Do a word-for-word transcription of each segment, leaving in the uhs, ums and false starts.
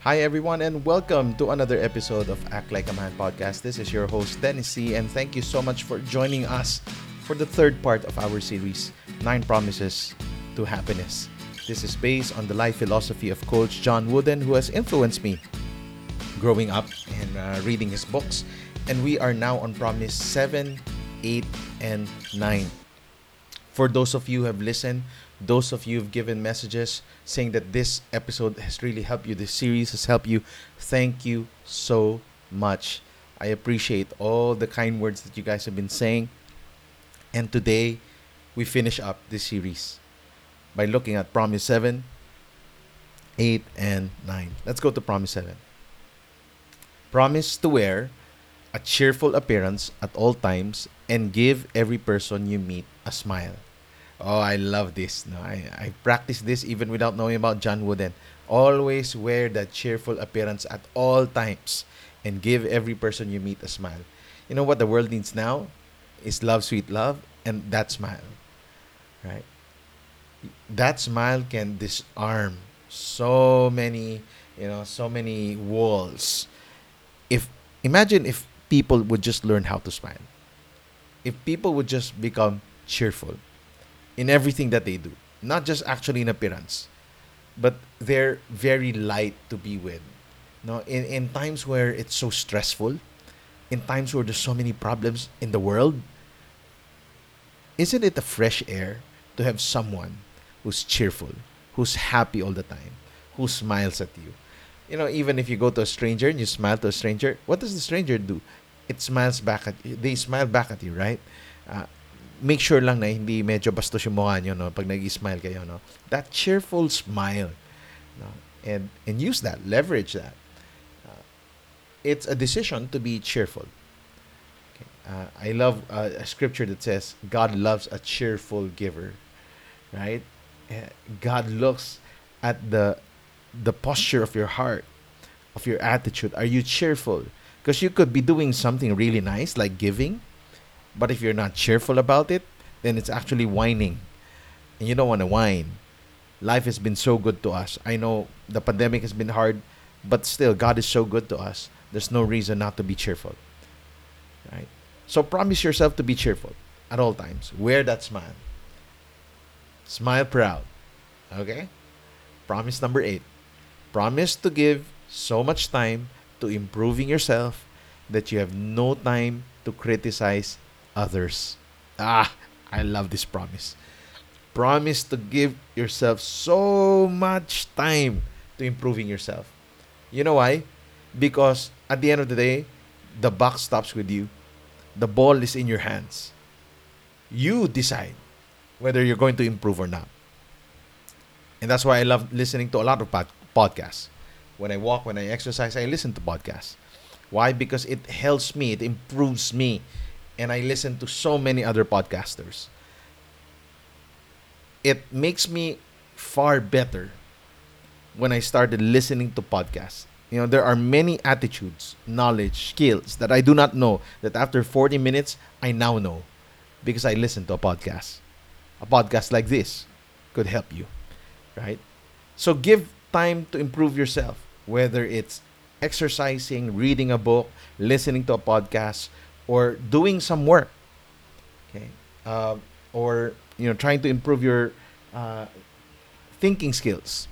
Hi, everyone, and welcome to another episode of Act Like a Man podcast. This is your host, Dennis C., and thank you so much for joining us for the third part of our series, Nine Promises to Happiness. This is based on the life philosophy of Coach John Wooden, who has influenced me growing up and uh, reading his books. And we are now on Promise seven, eight, and nine. For those of you who have listened, those of you who have given messages saying that this episode has really helped you, this series has helped you, thank you so much. I appreciate all the kind words that you guys have been saying. And today, we finish up this series by looking at Promise seven, eight, and nine. Let's go to Promise seven. Promise to wear a cheerful appearance at all times and give every person you meet a smile. Oh, I love this. No, I, I practice this even without knowing about John Wooden. Always wear that cheerful appearance at all times and give every person you meet a smile. You know what the world needs now is love, sweet love, and that smile. Right? That smile can disarm so many, you know, so many walls. If imagine if people would just learn how to smile. If people would just become cheerful in everything that they do, not just actually in appearance, but they're very light to be with. No, in, in times where it's so stressful, in times where there's so many problems in the world, isn't it a fresh air to have someone who's cheerful, who's happy all the time, who smiles at you? You know, even if you go to a stranger and you smile to a stranger, what does the stranger do? It smiles back at you. They smile back at you, right? Uh, make sure lang na hindi medyo bastos yung mukha nyo, no? Pag nag-smile kayo, no? That cheerful smile, no? And, and use that, leverage that. Uh, it's a decision to be cheerful. Okay. Uh, I love uh, a scripture that says, God loves a cheerful giver, right? Uh, God looks at the the posture of your heart, of your attitude. Are you cheerful? Because you could be doing something really nice, like giving, but if you're not cheerful about it, then it's actually whining. And you don't want to whine. Life has been so good to us. I know the pandemic has been hard, but still, God is so good to us. There's no reason not to be cheerful. Right? So promise yourself to be cheerful at all times. Wear that smile. Smile proud. Okay? Promise number eight. Promise to give so much time to improving yourself that you have no time to criticize others. Ah, I love this promise. Promise to give yourself so much time to improving yourself. You know why? Because at the end of the day, the buck stops with you. The ball is in your hands. You decide whether you're going to improve or not. And that's why I love listening to a lot of pod- podcasts. When I walk, when I exercise, I listen to podcasts. Why? Because it helps me, it improves me. And I listen to so many other podcasters. It makes me far better when I started listening to podcasts. You know, there are many attitudes, knowledge, skills that I do not know that after forty minutes, I now know because I listen to a podcast. A podcast like this could help you, right? So give time to improve yourself, whether it's exercising, reading a book, listening to a podcast, or doing some work, okay, uh, or you know, trying to improve your uh, thinking skills.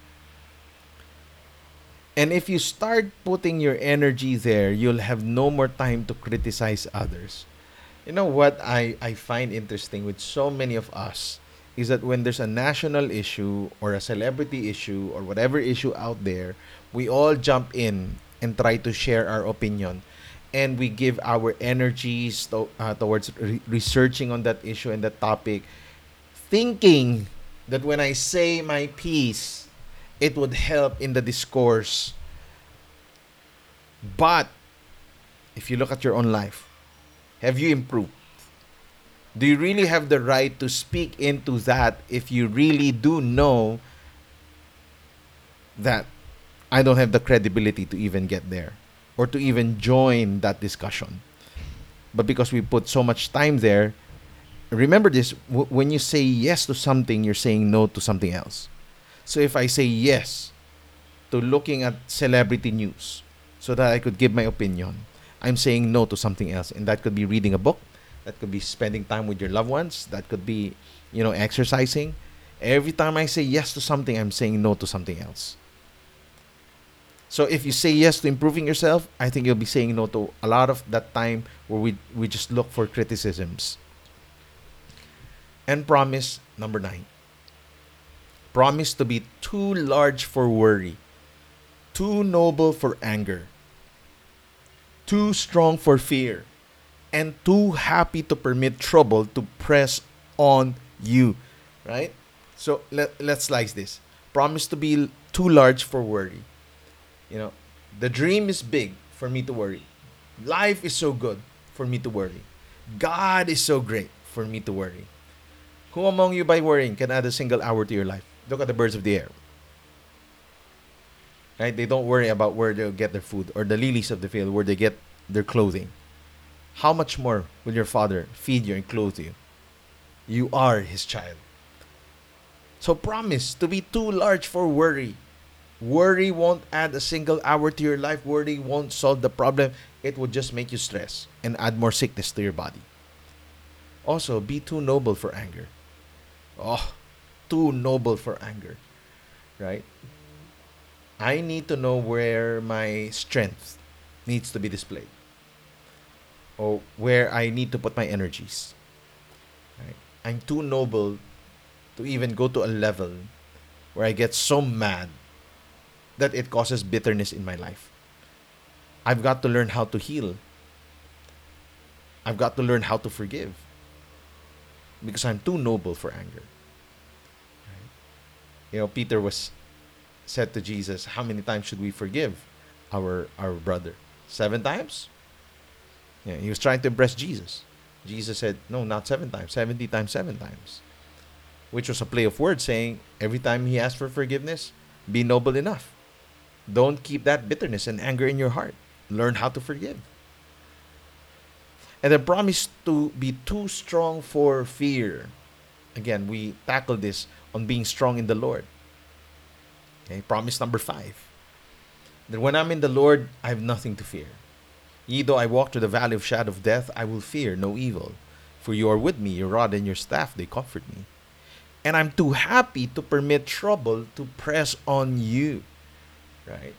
And if you start putting your energy there, you'll have no more time to criticize others. You know what I, I find interesting with so many of us is that when there's a national issue or a celebrity issue or whatever issue out there, we all jump in and try to share our opinion. And we give our energies to, uh, towards re- researching on that issue and that topic, thinking that when I say my piece, it would help in the discourse. But if you look at your own life, have you improved? Do you really have the right to speak into that if you really do know that I don't have the credibility to even get there or to even join that discussion? But because we put so much time there, remember this, w- when you say yes to something, you're saying no to something else. So if I say yes to looking at celebrity news so that I could give my opinion. I'm saying no to something else. And that could be reading a book. That could be spending time with your loved ones. That could be, you know, exercising. Every time I say yes to something, I'm saying no to something else. So if you say yes to improving yourself, I think you'll be saying no to a lot of that time where we, we just look for criticisms. And promise number nine. Promise to be too large for worry, too noble for anger, too strong for fear, and too happy to permit trouble to press on you. Right? So let, let's slice this. Promise to be too large for worry. You know, the dream is big for me to worry. Life is so good for me to worry. God is so great for me to worry. Who among you by worrying can add a single hour to your life? Look at the birds of the air. Right? They don't worry about where they'll get their food, or the lilies of the field, where they get their clothing. How much more will your Father feed you and clothe you? You are His child. So promise to be too large for worry. Worry won't add a single hour to your life. Worry won't solve the problem. It will just make you stress and add more sickness to your body. Also, be too noble for anger. Oh, too noble for anger. Right? I need to know where my strength needs to be displayed, or where I need to put my energies. Right? I'm too noble to even go to a level where I get so mad that it causes bitterness in my life. I've got to learn how to heal. I've got to learn how to forgive, because I'm too noble for anger. Right? You know, Peter was said to Jesus, "How many times should we forgive our our brother? Seven times?" Yeah, he was trying to impress Jesus. Jesus said, "No, not seven times. Seventy times, seven times," which was a play of words, saying every time he asked for forgiveness, be noble enough. Don't keep that bitterness and anger in your heart. Learn how to forgive. And then promise to be too strong for fear. Again, we tackle this on being strong in the Lord. Okay, promise number five. That when I'm in the Lord, I have nothing to fear. Yea, though I walk through the valley of shadow of death, I will fear no evil. For you are with me, your rod and your staff, they comfort me. And I'm too happy to permit trouble to press on you. Right?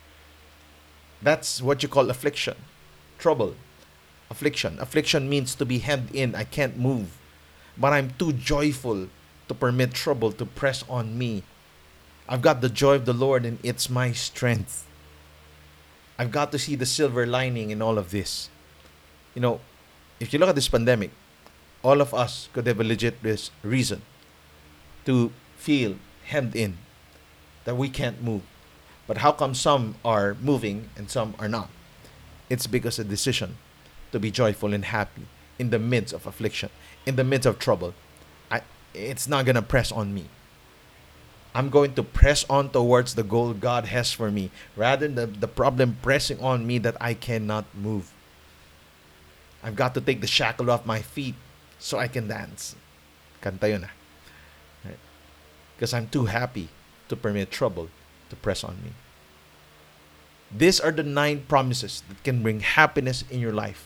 That's what you call affliction. Trouble. Affliction. Affliction means to be hemmed in. I can't move. But I'm too joyful to permit trouble to press on me. I've got the joy of the Lord, and it's my strength. I've got to see the silver lining in all of this. You know, if you look at this pandemic, all of us could have a legit reason to feel hemmed in, that we can't move. But how come some are moving and some are not? It's because of a decision to be joyful and happy in the midst of affliction, in the midst of trouble. I, it's not going to press on me. I'm going to press on towards the goal God has for me, rather than the, the problem pressing on me that I cannot move. I've got to take the shackle off my feet so I can dance. Kanta yun ah. Right? Because I'm too happy to permit trouble to press on me. These are the nine promises that can bring happiness in your life.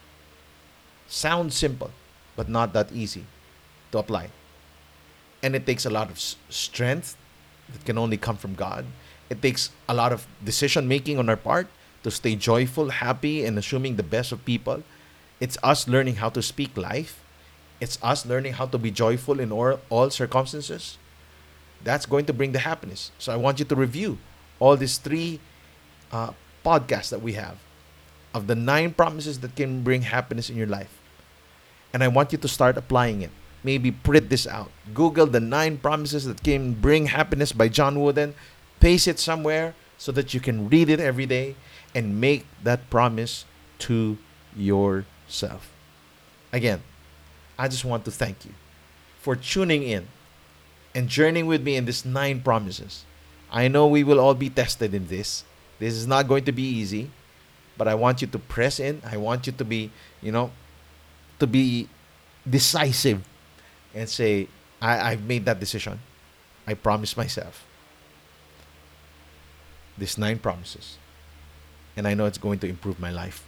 Sounds simple, but not that easy to apply. And it takes a lot of s- strength that can only come from God. It takes a lot of decision making on our part to stay joyful, happy, and assuming the best of people. It's us learning how to speak life. It's us learning how to be joyful in all, all circumstances. That's going to bring the happiness. So I want you to review all these three uh, podcasts that we have of the nine promises that can bring happiness in your life. And I want you to start applying it. Maybe print this out. Google the nine promises that can bring happiness by John Wooden. Paste it somewhere so that you can read it every day and make that promise to yourself. Again, I just want to thank you for tuning in and journeying with me in these nine promises. I know we will all be tested in this. This is not going to be easy, but I want you to press in. I want you to be, you know, to be decisive and say, I, I've made that decision. I promise myself. these nine promises. And I know it's going to improve my life.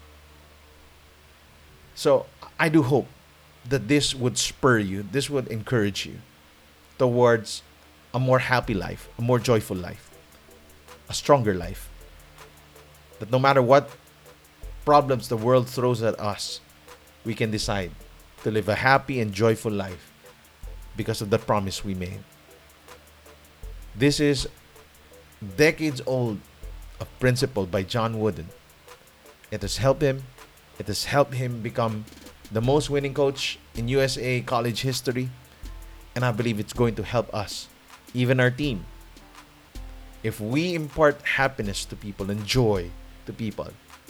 So I do hope that this would spur you, this would encourage you towards a more happy life, a more joyful life, a stronger life. That no matter what problems the world throws at us, we can decide to live a happy and joyful life because of the promise we made. This is decades old a principle by John Wooden. It has helped him. It has helped him become the most winning coach in U S A college history. And I believe it's going to help us, even our team. If we impart happiness to people and joy to people,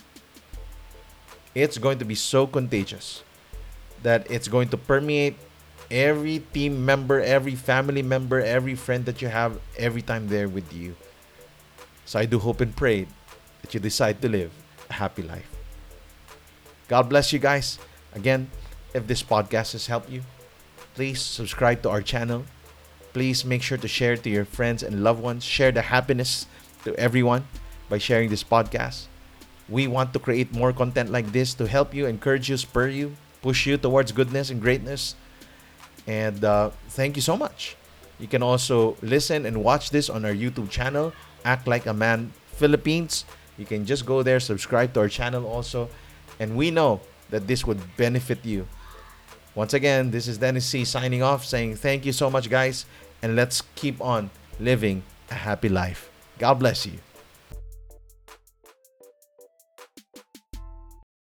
it's going to be so contagious that it's going to permeate every team member, every family member, every friend that you have every time they're with you. So I do hope and pray that you decide to live a happy life. God bless you guys. Again, if this podcast has helped you, please subscribe to our channel. Please make sure to share it to your friends and loved ones. Share the happiness to everyone by sharing this podcast. We want to create more content like this to help you, encourage you, spur you, push you towards goodness and greatness. And uh, thank you so much. You can also listen and watch this on our YouTube channel, Act Like a Man Philippines. You can just go there, subscribe to our channel also. And we know that this would benefit you. Once again, this is Dennis C signing off, saying thank you so much, guys. And let's keep on living a happy life. God bless you.